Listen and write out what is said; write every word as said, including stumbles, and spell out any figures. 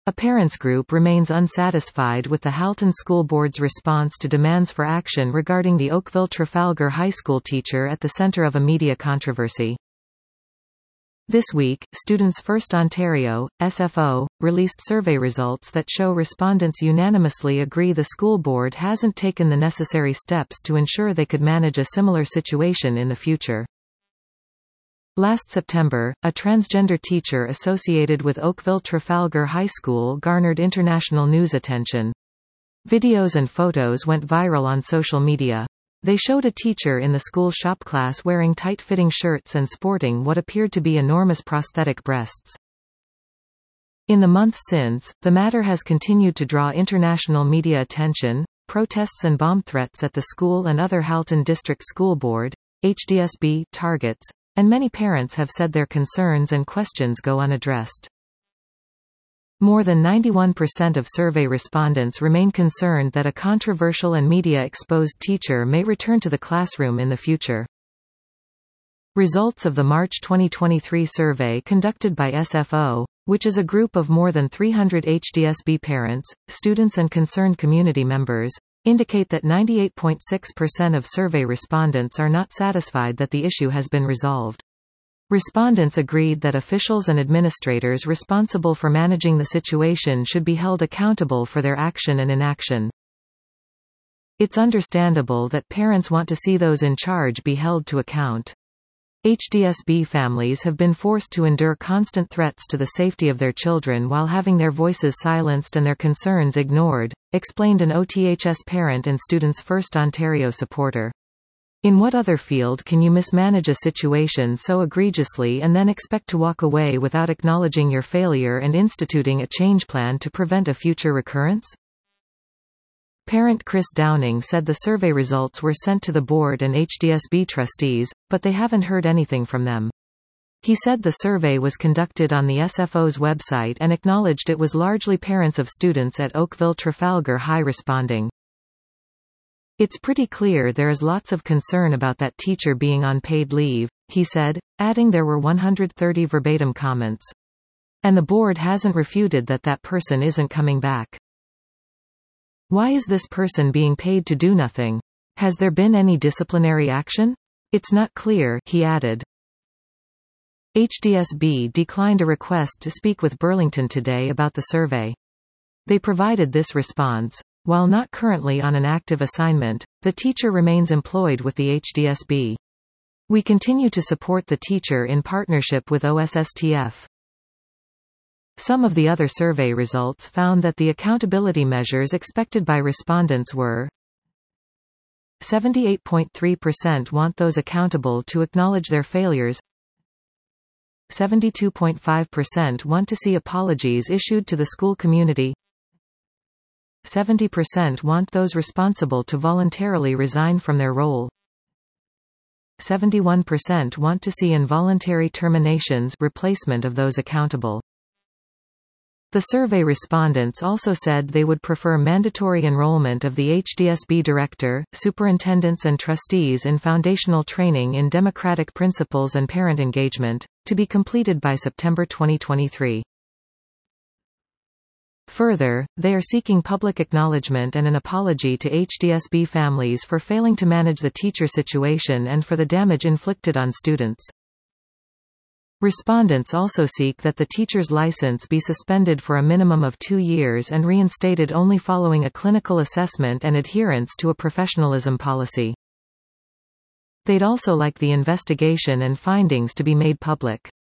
A parents group remains unsatisfied with the Halton School Board's response to demands for action regarding the Oakville-Trafalgar High School teacher at the center of a media controversy. This week, Students First Ontario, S F O, released survey results that show respondents unanimously agree the school board hasn't taken the necessary steps to ensure they could manage a similar situation in the future. Last September, a transgender teacher associated with Oakville-Trafalgar High School garnered international news attention. Videos and photos went viral on social media. They showed a teacher in the school shop class wearing tight-fitting shirts and sporting what appeared to be enormous prosthetic breasts. In the months since, the matter has continued to draw international media attention. Protests and bomb threats at the school and other Halton District School Board, H D S B, targets, and many parents have said their concerns and questions go unaddressed. More than ninety-one percent of survey respondents remain concerned that a controversial and media-exposed teacher may return to the classroom in the future. Results of the March twenty twenty-three survey conducted by S F O, which is a group of more than three hundred H D S B parents, students and concerned community members, indicate that ninety-eight point six percent of survey respondents are not satisfied that the issue has been resolved. Respondents agreed that officials and administrators responsible for managing the situation should be held accountable for their action and inaction. It's understandable that parents want to see those in charge be held to account. H D S B families have been forced to endure constant threats to the safety of their children while having their voices silenced and their concerns ignored, explained an O T H S parent and Students First Ontario supporter. In what other field can you mismanage a situation so egregiously and then expect to walk away without acknowledging your failure and instituting a change plan to prevent a future recurrence? Parent Chris Downing said the survey results were sent to the board and H D S B trustees, but they haven't heard anything from them. He said the survey was conducted on the S F O's website and acknowledged it was largely parents of students at Oakville-Trafalgar High responding. It's pretty clear there is lots of concern about that teacher being on paid leave, he said, adding there were one hundred thirty verbatim comments. And the board hasn't refuted that that person isn't coming back. Why is this person being paid to do nothing? Has there been any disciplinary action? It's not clear, he added. H D S B declined a request to speak with Burlington today about the survey. They provided this response. While not currently on an active assignment, the teacher remains employed with the H D S B. We continue to support the teacher in partnership with O S S T F. Some of the other survey results found that the accountability measures expected by respondents were: seventy-eight point three percent want those accountable to acknowledge their failures, seventy-two point five percent want to see apologies issued to the school community, seventy percent want those responsible to voluntarily resign from their role, seventy-one percent want to see involuntary terminations, replacement of those accountable. The survey respondents also said they would prefer mandatory enrollment of the H D S B director, superintendents and trustees in foundational training in democratic principles and parent engagement, to be completed by September twenty twenty-three. Further, they are seeking public acknowledgement and an apology to H D S B families for failing to manage the teacher situation and for the damage inflicted on students. Respondents also seek that the teacher's license be suspended for a minimum of two years and reinstated only following a clinical assessment and adherence to a professionalism policy. They'd also like the investigation and findings to be made public.